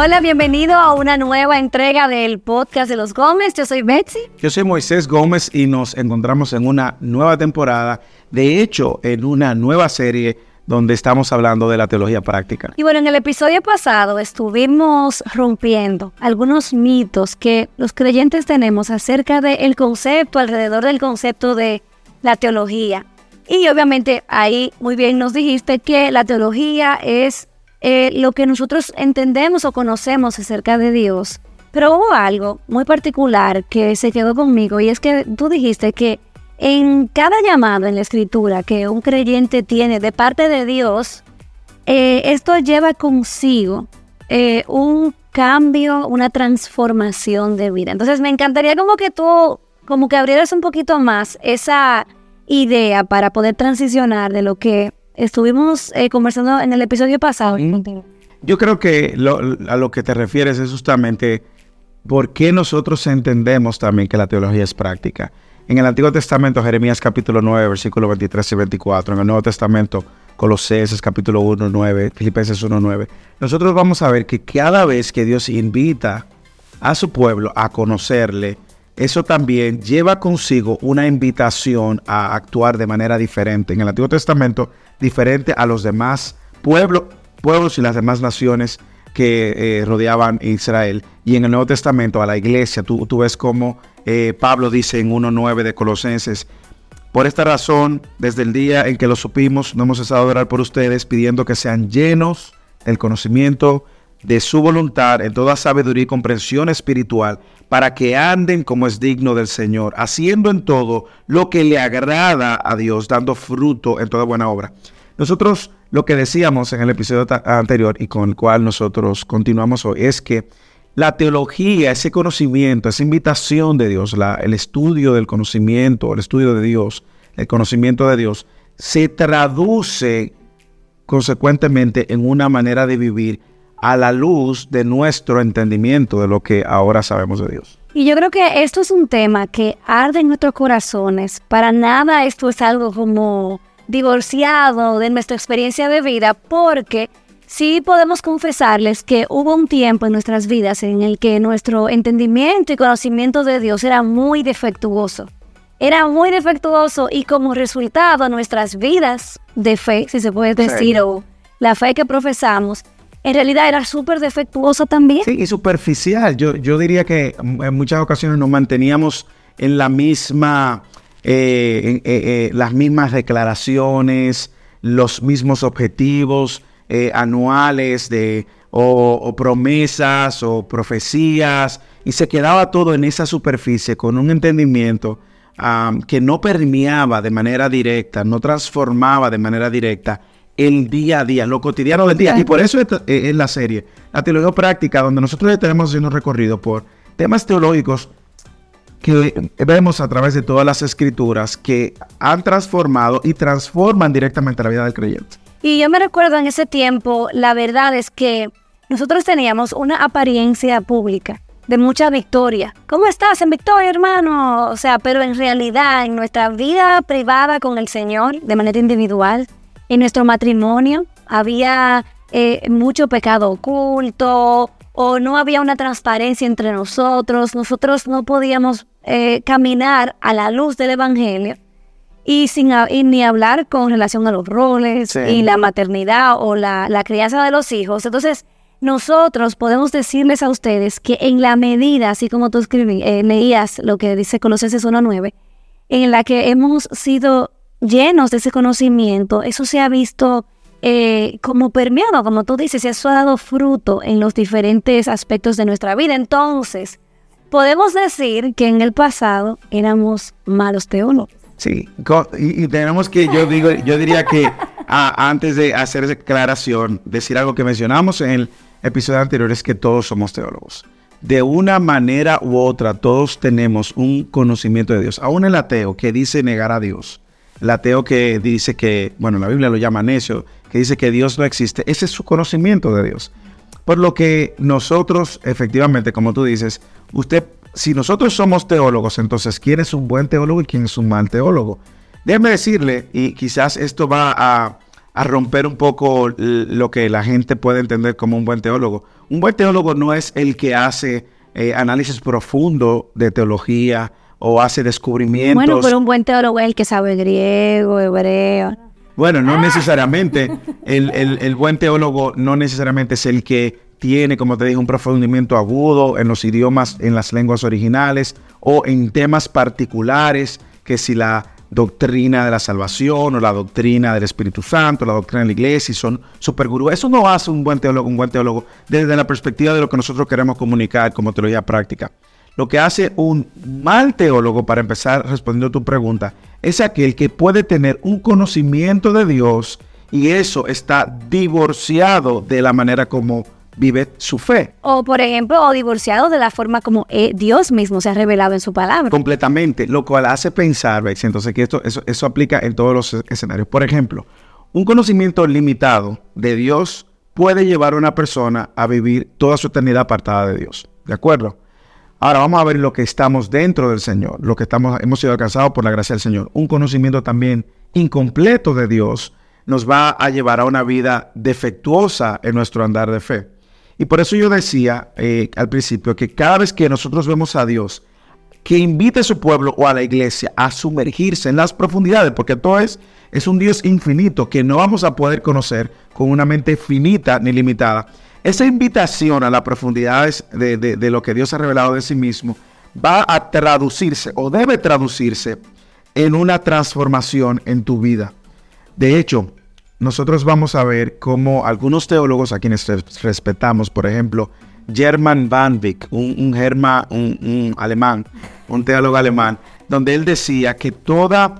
Hola, bienvenido a una nueva entrega del podcast de los Gómez. Yo soy Betsy. Yo soy Moisés Gómez y nos encontramos en una nueva temporada, de hecho, en una nueva serie donde estamos hablando de la teología práctica. Y bueno, en el episodio pasado estuvimos rompiendo algunos mitos que los creyentes tenemos acerca del concepto, alrededor del concepto de la teología. Y obviamente ahí muy bien nos dijiste que la teología es lo que nosotros entendemos o conocemos acerca de Dios. Pero hubo algo muy particular que se quedó conmigo, y es que tú dijiste que en cada llamado en la Escritura que un creyente tiene de parte de Dios, esto lleva consigo un cambio, una transformación de vida. Entonces me encantaría como que tú abrieras un poquito más esa idea para poder transicionar de lo que estuvimos conversando en el episodio pasado. Yo creo que a lo que te refieres es justamente por qué nosotros entendemos también que la teología es práctica. En el Antiguo Testamento, Jeremías capítulo 9, versículos 23 y 24. En el Nuevo Testamento, Colosenses capítulo 1, 9, Filipenses 1, 9. Nosotros vamos a ver que cada vez que Dios invita a su pueblo a conocerle, eso también lleva consigo una invitación a actuar de manera diferente. En el Antiguo Testamento, diferente a los demás pueblos y las demás naciones que rodeaban Israel. Y en el Nuevo Testamento, a la iglesia, tú ves cómo Pablo dice en 1.9 de Colosenses: por esta razón, desde el día en que lo supimos, no hemos cesado de orar por ustedes, pidiendo que sean llenos del conocimiento de su voluntad, en toda sabiduría y comprensión espiritual, para que anden como es digno del Señor, haciendo en todo lo que le agrada a Dios, dando fruto en toda buena obra. Nosotros lo que decíamos en el episodio anterior y con el cual nosotros continuamos hoy es que la teología, ese conocimiento, esa invitación de Dios, el estudio del conocimiento, el estudio de Dios, el conocimiento de Dios, se traduce consecuentemente en una manera de vivir a la luz de nuestro entendimiento de lo que ahora sabemos de Dios. Y yo creo que esto es un tema que arde en nuestros corazones. Para nada esto es algo como divorciado de nuestra experiencia de vida, porque sí podemos confesarles que hubo un tiempo en nuestras vidas en el que nuestro entendimiento y conocimiento de Dios era muy defectuoso. Era muy defectuoso, y como resultado nuestras vidas de fe, si se puede decir, o la fe que profesamos, en realidad era súper defectuosa también. Sí, y superficial. Yo diría que en muchas ocasiones nos manteníamos en la misma, las mismas declaraciones, los mismos objetivos anuales o promesas o profecías, y se quedaba todo en esa superficie con un entendimiento que no permeaba de manera directa, no transformaba de manera directa el día a día, lo cotidiano del día. Y por eso es la serie, la teología práctica, donde nosotros estaremos haciendo un recorrido por temas teológicos que vemos a través de todas las escrituras que han transformado y transforman directamente la vida del creyente. Y yo me recuerdo en ese tiempo, la verdad es que nosotros teníamos una apariencia pública de mucha victoria. ¿Cómo estás en victoria, hermano? O sea, pero en realidad, en nuestra vida privada con el Señor, de manera individual, en nuestro matrimonio, había mucho pecado oculto, o no había una transparencia entre nosotros. Nosotros no podíamos caminar a la luz del Evangelio, y ni hablar con relación a los roles, y la maternidad o la crianza de los hijos. Entonces, nosotros podemos decirles a ustedes que en la medida, así como tú leías lo que dice Colosenses 1.9, en la que hemos sido llenos de ese conocimiento, eso se ha visto como permeado, como tú dices, y eso ha dado fruto en los diferentes aspectos de nuestra vida. Entonces, podemos decir que en el pasado éramos malos teólogos. Sí, y tenemos que, yo diría que antes de hacer esa aclaración, decir algo que mencionamos en el episodio anterior, es que todos somos teólogos. De una manera u otra, todos tenemos un conocimiento de Dios. Aún el ateo que dice negar a Dios, el ateo que dice que, bueno, la Biblia lo llama necio, que dice que Dios no existe, ese es su conocimiento de Dios. Por lo que nosotros, efectivamente, como tú dices, si nosotros somos teólogos, entonces, ¿quién es un buen teólogo y quién es un mal teólogo? Déjeme decirle, y quizás esto va a romper un poco lo que la gente puede entender como un buen teólogo. Un buen teólogo no es el que hace análisis profundo de teología o hace descubrimientos. Bueno, pero un buen teólogo es el que sabe griego, hebreo. Bueno, no necesariamente. El buen teólogo no necesariamente es el que tiene, como te dije, un profundimiento agudo en los idiomas, en las lenguas originales o en temas particulares, que si la doctrina de la salvación o la doctrina del Espíritu Santo, la doctrina de la iglesia, y son supergurús. Eso no hace un buen teólogo desde la perspectiva de lo que nosotros queremos comunicar como teología práctica. Lo que hace un mal teólogo, para empezar respondiendo a tu pregunta, es aquel que puede tener un conocimiento de Dios y eso está divorciado de la manera como vive su fe. O, por ejemplo, o divorciado de la forma como Dios mismo se ha revelado en su palabra. Completamente, lo cual hace pensar, ¿ves? Entonces, que eso aplica en todos los escenarios. Por ejemplo, un conocimiento limitado de Dios puede llevar a una persona a vivir toda su eternidad apartada de Dios. ¿De acuerdo? Ahora vamos a ver lo que estamos dentro del Señor, lo que hemos sido alcanzados por la gracia del Señor. Un conocimiento también incompleto de Dios nos va a llevar a una vida defectuosa en nuestro andar de fe. Y por eso yo decía al principio que cada vez que nosotros vemos a Dios que invita a su pueblo o a la iglesia a sumergirse en las profundidades, porque todo es un Dios infinito que no vamos a poder conocer con una mente finita ni limitada. Esa invitación a las profundidades de lo que Dios ha revelado de sí mismo va a traducirse o debe traducirse en una transformación en tu vida. De hecho, nosotros vamos a ver cómo algunos teólogos a quienes respetamos, por ejemplo, Hermann van Wyk, un alemán, un teólogo alemán, donde él decía que toda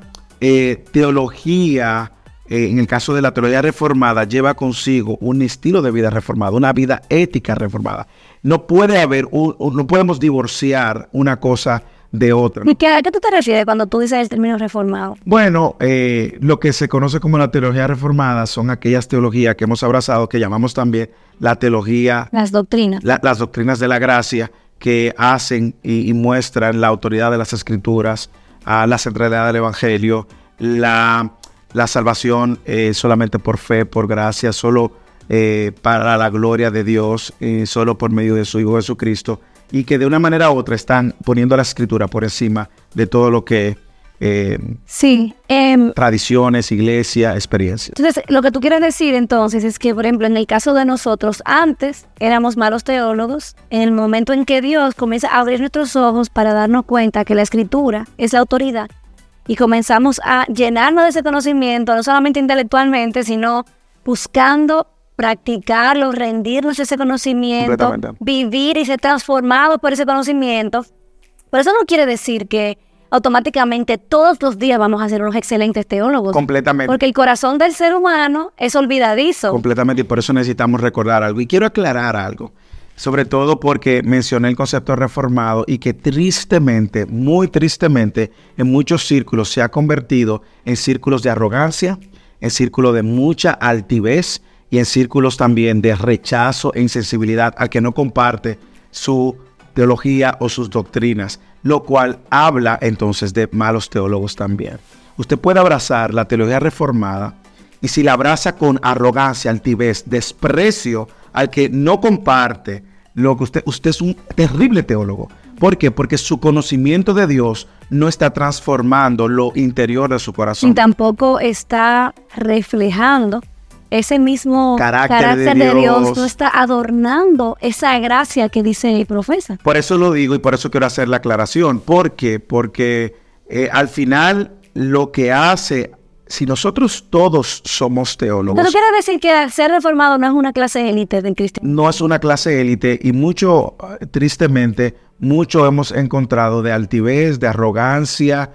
teología, en el caso de la teología reformada, lleva consigo un estilo de vida reformado, una vida ética reformada. No podemos divorciar una cosa de otra. ¿Y a qué tú te refieres cuando tú dices el término reformado? Bueno, lo que se conoce como la teología reformada son aquellas teologías que hemos abrazado, que llamamos también la teología... Las doctrinas. Las doctrinas de la gracia, que hacen y muestran la autoridad de las Escrituras, la centralidad del Evangelio, la salvación solamente por fe, por gracia, solo para la gloria de Dios, solo por medio de su Hijo Jesucristo, y que de una manera u otra están poniendo la Escritura por encima de todo lo que tradiciones, iglesia, experiencias. Entonces, lo que tú quieres decir entonces es que, por ejemplo, en el caso de nosotros, antes éramos malos teólogos. En el momento en que Dios comienza a abrir nuestros ojos para darnos cuenta que la Escritura es la autoridad, y comenzamos a llenarnos de ese conocimiento, no solamente intelectualmente, sino buscando practicarlo, rendirnos a ese conocimiento, vivir y ser transformados por ese conocimiento. Pero eso no quiere decir que automáticamente todos los días vamos a ser unos excelentes teólogos. Completamente. Porque el corazón del ser humano es olvidadizo. Completamente, y por eso necesitamos recordar algo. Y quiero aclarar algo, sobre todo porque mencioné el concepto reformado y que tristemente, muy tristemente, en muchos círculos se ha convertido en círculos de arrogancia, en círculos de mucha altivez, y en círculos también de rechazo e insensibilidad al que no comparte su teología o sus doctrinas, lo cual habla entonces de malos teólogos también. Usted puede abrazar la teología reformada y si la abraza con arrogancia, altivez, desprecio al que no comparte lo que usted es un terrible teólogo. ¿Por qué? Porque su conocimiento de Dios no está transformando lo interior de su corazón. Y tampoco está reflejando ese mismo carácter de Dios, no está adornando esa gracia que dice y profesa. Por eso lo digo y por eso quiero hacer la aclaración. ¿Por qué? Porque al final lo que hace, si nosotros todos somos teólogos... ¿Pero quiere decir que ser reformado no es una clase élite del cristianismo? No es una clase élite y mucho, tristemente, mucho hemos encontrado de altivez, de arrogancia,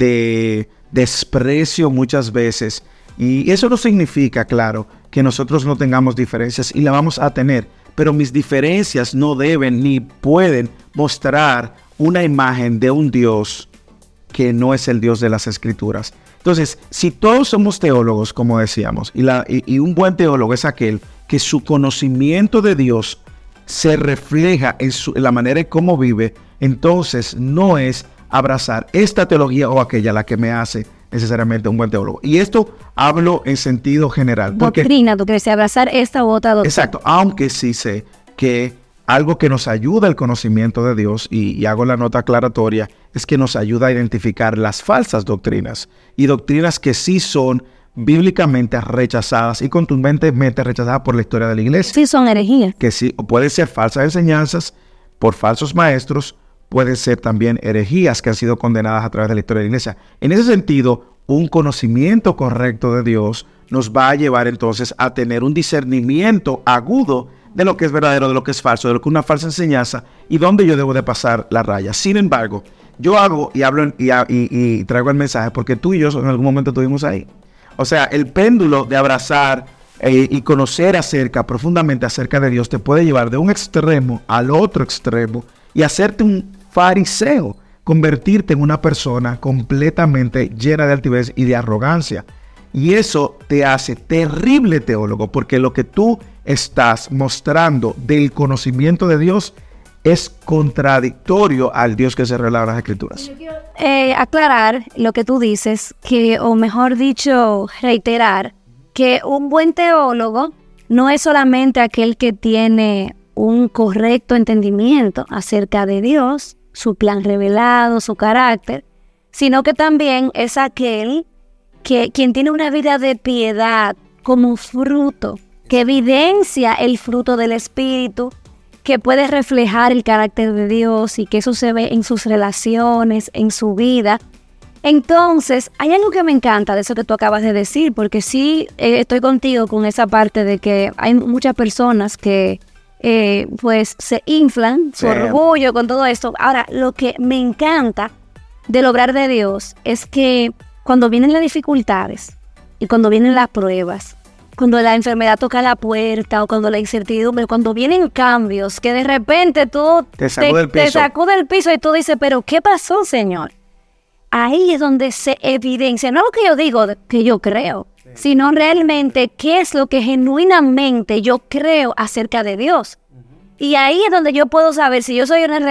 de desprecio muchas veces. Y eso no significa, claro, que nosotros no tengamos diferencias y la vamos a tener, pero mis diferencias no deben ni pueden mostrar una imagen de un Dios que no es el Dios de las Escrituras. Entonces, si todos somos teólogos, como decíamos, y un buen teólogo es aquel que su conocimiento de Dios se refleja en la manera en cómo vive, entonces no es abrazar esta teología o aquella la que me hace necesariamente un buen teólogo. Y esto hablo en sentido general. Doctrina, tú quieres abrazar esta u otra doctrina. Exacto, aunque sí sé que algo que nos ayuda al conocimiento de Dios, y hago la nota aclaratoria, es que nos ayuda a identificar las falsas doctrinas y doctrinas que sí son bíblicamente rechazadas y contundentemente rechazadas por la historia de la iglesia. Sí, son herejías. Que sí, pueden ser falsas enseñanzas por falsos maestros, pueden ser también herejías que han sido condenadas a través de la historia de la iglesia. En ese sentido, un conocimiento correcto de Dios nos va a llevar entonces a tener un discernimiento agudo de lo que es verdadero, de lo que es falso, de lo que es una falsa enseñanza y dónde yo debo de pasar la raya. Sin embargo, yo hago y hablo y traigo el mensaje porque tú y yo en algún momento estuvimos ahí. O sea, el péndulo de abrazar y conocer profundamente acerca de Dios te puede llevar de un extremo al otro extremo y hacerte un fariseo, convertirte en una persona completamente llena de altivez y de arrogancia. Y eso te hace terrible teólogo, porque lo que tú estás mostrando del conocimiento de Dios es contradictorio al Dios que se revela en las Escrituras. Yo quiero aclarar lo que tú dices, o mejor dicho, reiterar, que un buen teólogo no es solamente aquel que tiene un correcto entendimiento acerca de Dios, su plan revelado, su carácter, sino que también es aquel quien tiene una vida de piedad como fruto, que evidencia el fruto del Espíritu, que puede reflejar el carácter de Dios y que eso se ve en sus relaciones, en su vida. Entonces, hay algo que me encanta de eso que tú acabas de decir, porque sí estoy contigo con esa parte de que hay muchas personas que pues se inflan su orgullo con todo esto. Ahora, lo que me encanta del obrar de Dios es que cuando vienen las dificultades y cuando vienen las pruebas, cuando la enfermedad toca la puerta o cuando la incertidumbre, cuando vienen cambios que de repente tú te sacude el piso y tú dices, pero ¿qué pasó, Señor? Ahí es donde se evidencia, no lo que yo digo, que yo creo, sino realmente qué es lo que genuinamente yo creo acerca de Dios. Y ahí es donde yo puedo saber si yo soy una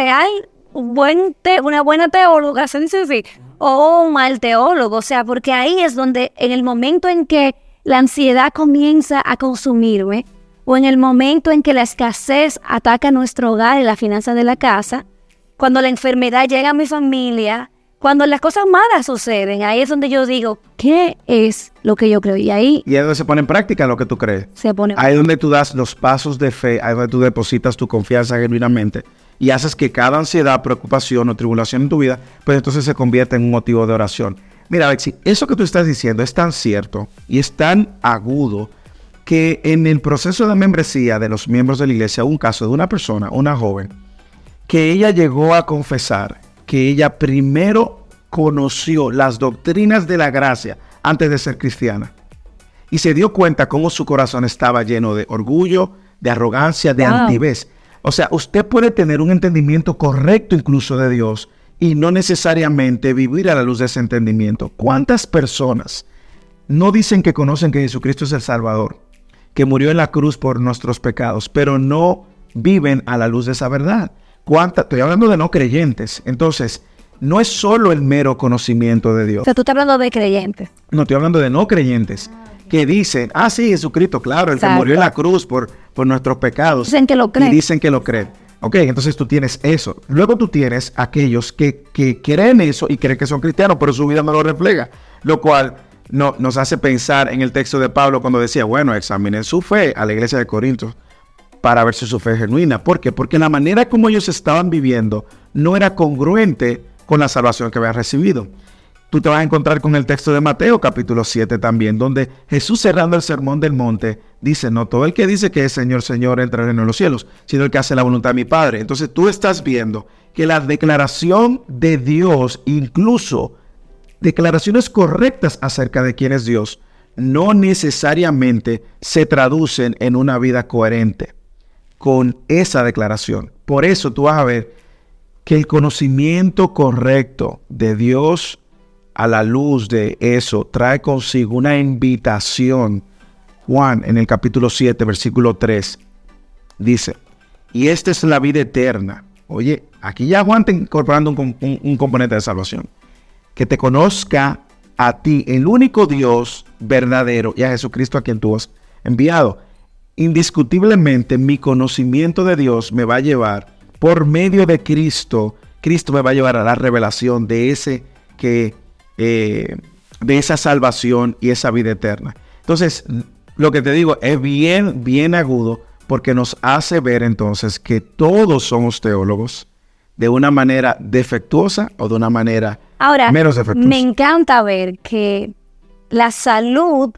una buena teóloga, se dice así, o un mal teólogo. O sea, porque ahí es donde en el momento en que la ansiedad comienza a consumirme, o en el momento en que la escasez ataca nuestro hogar y la finanza de la casa, cuando la enfermedad llega a mi familia, cuando las cosas malas suceden, ahí es donde yo digo, ¿qué es lo que yo creo? Y ahí es donde se pone en práctica lo que tú crees. Ahí es donde tú das los pasos de fe, ahí es donde tú depositas tu confianza genuinamente y haces que cada ansiedad, preocupación o tribulación en tu vida, pues entonces se convierta en un motivo de oración. Mira, Alexi, eso que tú estás diciendo es tan cierto y es tan agudo que en el proceso de membresía de los miembros de la iglesia hubo un caso de una persona, una joven, que ella llegó a confesar que ella primero conoció las doctrinas de la gracia antes de ser cristiana. Y se dio cuenta cómo su corazón estaba lleno de orgullo, de arrogancia, de altivez. O sea, usted puede tener un entendimiento correcto incluso de Dios y no necesariamente vivir a la luz de ese entendimiento. ¿Cuántas personas no dicen que conocen que Jesucristo es el Salvador, que murió en la cruz por nuestros pecados, pero no viven a la luz de esa verdad? Estoy hablando de no creyentes. Entonces, no es solo el mero conocimiento de Dios. O sea, tú estás hablando de creyentes. No, estoy hablando de no creyentes que dicen, sí, Jesucristo, claro, el que murió en la cruz por nuestros pecados. Dicen que lo creen. Y dicen que lo creen. Ok, entonces tú tienes eso. Luego tú tienes aquellos que creen eso y creen que son cristianos, pero su vida no lo refleja. Lo cual nos hace pensar en el texto de Pablo cuando decía, bueno, examinen su fe a la iglesia de Corinto para ver si su fe es genuina. ¿Por qué? Porque la manera como ellos estaban viviendo no era congruente con la salvación que habían recibido. Tú te vas a encontrar con el texto de Mateo capítulo 7 también, donde Jesús, cerrando el sermón del monte, dice, no todo el que dice que es Señor, Señor entra en el reino de los cielos, sino el que hace la voluntad de mi Padre. Entonces tú estás viendo que la declaración de Dios, incluso declaraciones correctas acerca de quién es Dios, no necesariamente se traducen en una vida coherente con esa declaración. Por eso tú vas a ver que el conocimiento correcto de Dios a la luz de eso trae consigo una invitación. Juan en el capítulo 7 versículo 3 dice, y esta es la vida eterna. Oye, aquí ya Juan está incorporando un componente de salvación. Que te conozca a ti, el único Dios verdadero, y a Jesucristo a quien tú has enviado. indiscutiblemente mi conocimiento de Dios me va a llevar, por medio de Cristo, Cristo me va a llevar a la revelación de esa salvación y esa vida eterna. Entonces, lo que te digo es bien, bien agudo, porque nos hace ver entonces que todos somos teólogos de una manera defectuosa o de una manera menos defectuosa. Me encanta ver que la salud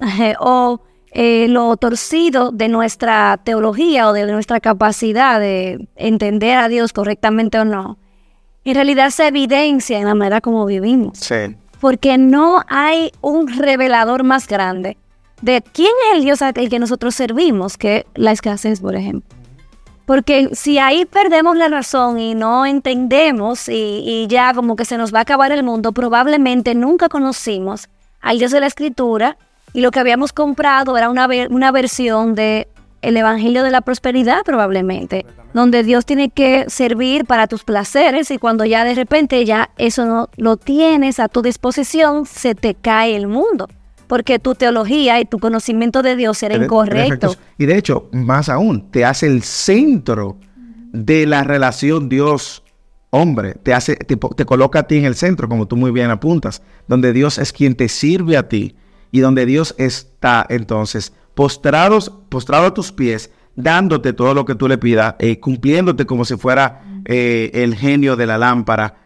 o lo torcido de nuestra teología o de nuestra capacidad de entender a Dios correctamente o no, en realidad se evidencia en la manera como vivimos. Sí. Porque no hay un revelador más grande de quién es el Dios al que nosotros servimos que la escasez, por ejemplo. Porque si ahí perdemos la razón y no entendemos y ya como que se nos va a acabar el mundo, probablemente nunca conocimos al Dios de la Escritura y lo que habíamos comprado era una versión de el Evangelio de la Prosperidad, probablemente, donde Dios tiene que servir para tus placeres y cuando ya de repente ya eso no lo tienes a tu disposición, se te cae el mundo. Porque tu teología y tu conocimiento de Dios era incorrecto. Y de hecho, más aún, te hace el centro de la relación Dios-hombre. Te coloca a ti en el centro, como tú muy bien apuntas, donde Dios es quien te sirve a ti y donde Dios está entonces postrado a tus pies, dándote todo lo que tú le pidas, cumpliéndote como si fuera el genio de la lámpara,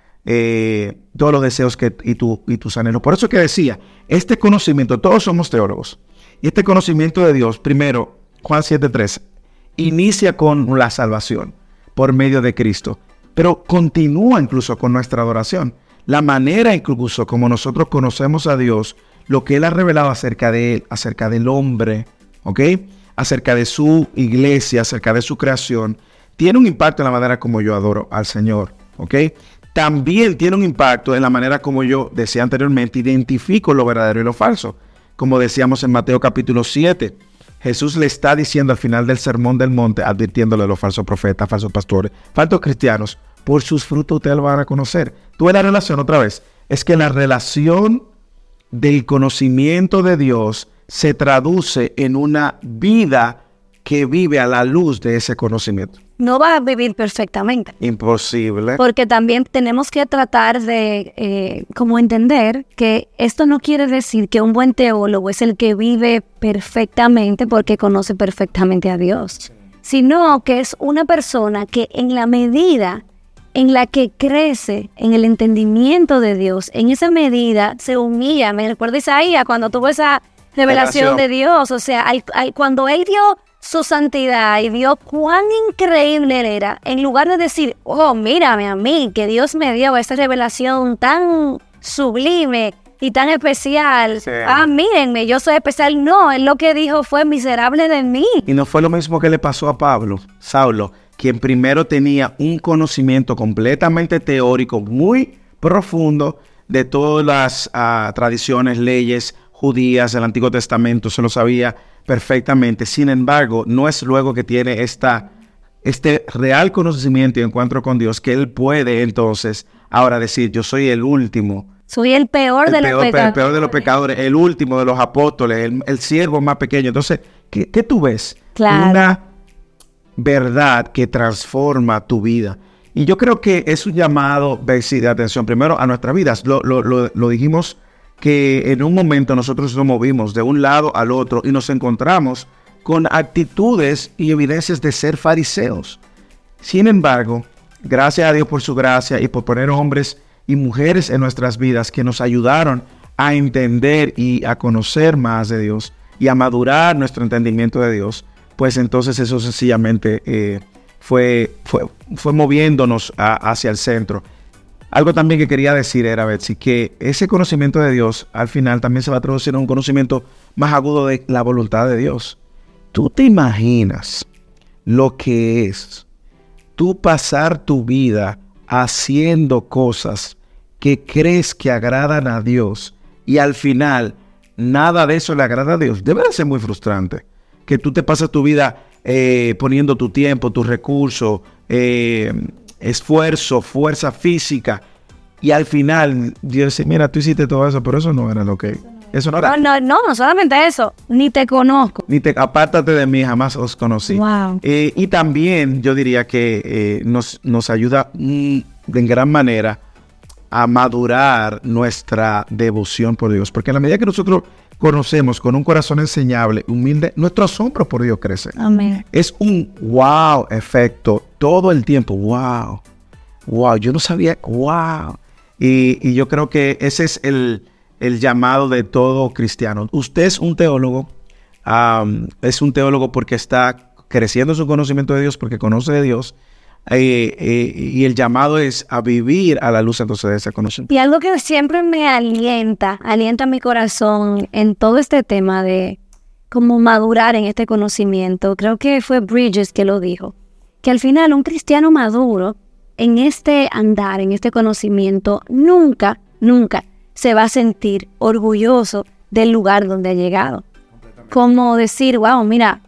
todos los deseos y tus anhelos. Por eso que decía, este conocimiento, todos somos teólogos, y este conocimiento de Dios, primero, Juan 7:3, inicia con la salvación por medio de Cristo, pero continúa incluso con nuestra adoración. La manera incluso como nosotros conocemos a Dios, lo que Él ha revelado acerca de Él, acerca del hombre, ¿ok? Acerca de su iglesia, acerca de su creación, tiene un impacto en la manera como yo adoro al Señor, ¿ok? También tiene un impacto en la manera como yo decía anteriormente, identifico lo verdadero y lo falso. Como decíamos en Mateo capítulo 7, Jesús le está diciendo al final del Sermón del Monte, advirtiéndole a los falsos profetas, falsos pastores, falsos cristianos, por sus frutos ustedes lo van a conocer. Tú ves la relación otra vez, es que la relación del conocimiento de Dios se traduce en una vida que vive a la luz de ese conocimiento. No va a vivir perfectamente. Imposible. Porque también tenemos que tratar de como entender que esto no quiere decir que un buen teólogo es el que vive perfectamente porque conoce perfectamente a Dios, sí, sino que es una persona que en la medida en la que crece en el entendimiento de Dios, en esa medida se humilla. Me recuerda Isaías cuando tuvo esa revelación de Dios, o sea, cuando él dio su santidad y vio cuán increíble él era, en lugar de decir, oh, mírame a mí, que Dios me dio esta revelación tan sublime y tan especial, sí, mírenme, yo soy especial. No, él lo que dijo fue, miserable de mí. Y no fue lo mismo que le pasó a Saulo, quien primero tenía un conocimiento completamente teórico, muy profundo, de todas las tradiciones, leyes judías del Antiguo Testamento, se lo sabía perfectamente. Sin embargo, no es luego que tiene este real conocimiento y encuentro con Dios que él puede entonces ahora decir, yo soy el último. Soy el peor de los pecadores, el último de los apóstoles, el siervo más pequeño. Entonces, ¿qué tú ves? Claro. Una verdad que transforma tu vida. Y yo creo que es un llamado de atención primero a nuestras vidas. Lo dijimos que en un momento nosotros nos movimos de un lado al otro y nos encontramos con actitudes y evidencias de ser fariseos. Sin embargo, gracias a Dios por su gracia y por poner hombres y mujeres en nuestras vidas que nos ayudaron a entender y a conocer más de Dios y a madurar nuestro entendimiento de Dios, pues entonces eso sencillamente fue moviéndonos hacia el centro. Algo también que quería decir era, Betsy, que ese conocimiento de Dios al final también se va a traducir en un conocimiento más agudo de la voluntad de Dios. ¿Tú te imaginas lo que es tú pasar tu vida haciendo cosas que crees que agradan a Dios y al final nada de eso le agrada a Dios? Debe de ser muy frustrante que tú te pasas tu vida poniendo tu tiempo, tus recursos, esfuerzo, fuerza física, y al final Dios dice, mira, tú hiciste todo eso, pero eso no era lo que Eso no era. No solamente eso, ni te conozco. Apártate de mí, jamás os conocí. Wow. Y también yo diría que nos ayuda en gran manera a madurar nuestra devoción por Dios. Porque en la medida que nosotros conocemos con un corazón enseñable, humilde, nuestro asombro por Dios crece. Amén. Es un wow efecto todo el tiempo. Wow. Wow. Yo no sabía. Wow. Y yo creo que ese es el llamado de todo cristiano. Usted es un teólogo. Es un teólogo porque está creciendo su conocimiento de Dios, porque conoce de Dios. Y el llamado es a vivir a la luz entonces de ese conocimiento. Y algo que siempre me alienta mi corazón en todo este tema de cómo madurar en este conocimiento, creo que fue Bridges que lo dijo, que al final un cristiano maduro en este andar, en este conocimiento, nunca se va a sentir orgulloso del lugar donde ha llegado. Como decir, wow, mira,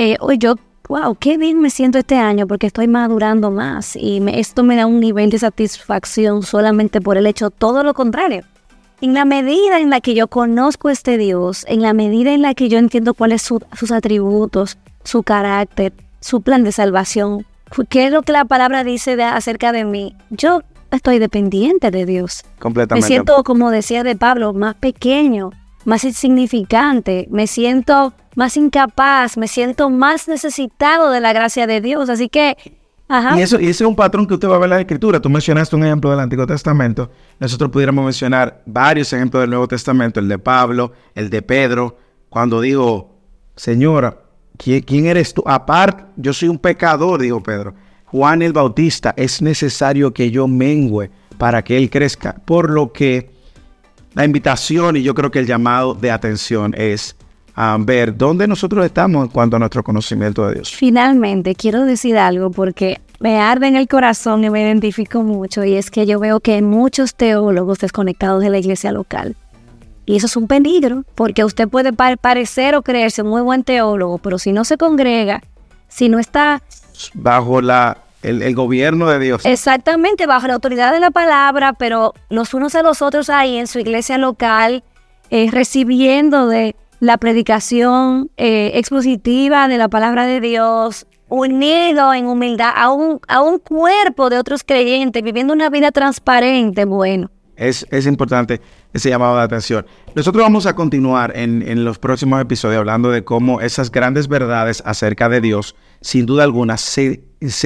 wow, qué bien me siento este año porque estoy madurando más y esto me da un nivel de satisfacción solamente por el hecho, todo lo contrario. En la medida en la que yo conozco a este Dios, en la medida en la que yo entiendo cuáles son sus atributos, su carácter, su plan de salvación, qué es lo que la palabra dice acerca de mí, yo estoy dependiente de Dios. Completamente. Me siento, como decía de Pablo, más pequeño, más insignificante, me siento más incapaz, me siento más necesitado de la gracia de Dios, así que... Ajá. Y ese es un patrón que usted va a ver en la Escritura. Tú mencionaste un ejemplo del Antiguo Testamento. Nosotros pudiéramos mencionar varios ejemplos del Nuevo Testamento, el de Pablo, el de Pedro, cuando dijo, Señora, ¿quién eres tú? Aparte, yo soy un pecador, dijo Pedro. Juan el Bautista, es necesario que yo mengüe para que él crezca. Por lo que la invitación y yo creo que el llamado de atención es ver dónde nosotros estamos en cuanto a nuestro conocimiento de Dios. Finalmente, quiero decir algo porque me arde en el corazón y me identifico mucho, y es que yo veo que hay muchos teólogos desconectados de la iglesia local. Y eso es un peligro, porque usted puede parecer o creerse un muy buen teólogo, pero si no se congrega, si no está bajo el gobierno de Dios. Exactamente, bajo la autoridad de la palabra, pero los unos a los otros ahí en su iglesia local, recibiendo de la predicación expositiva de la palabra de Dios, unido en humildad a un cuerpo de otros creyentes, viviendo una vida transparente, bueno. Es importante ese llamado de atención. Nosotros vamos a continuar en los próximos episodios hablando de cómo esas grandes verdades acerca de Dios, sin duda alguna, se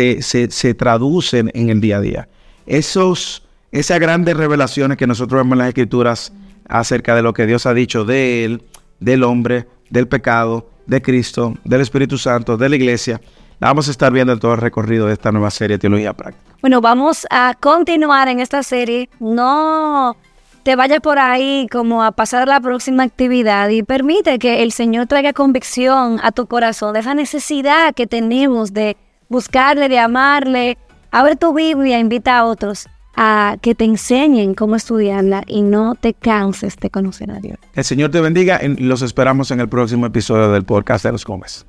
traducen en el día a día. Esas grandes revelaciones que nosotros vemos en las Escrituras acerca de lo que Dios ha dicho de Él, del hombre, del pecado, de Cristo, del Espíritu Santo, de la iglesia, la vamos a estar viendo en todo el recorrido de esta nueva serie Teología Práctica. Bueno, vamos a continuar en esta serie. No te vayas por ahí como a pasar la próxima actividad y permite que el Señor traiga convicción a tu corazón de esa necesidad que tenemos de buscarle, de amarle. Abre tu Biblia, invita a otros a que te enseñen cómo estudiarla y no te canses de conocer a Dios. El Señor te bendiga y los esperamos en el próximo episodio del podcast de los Gómez.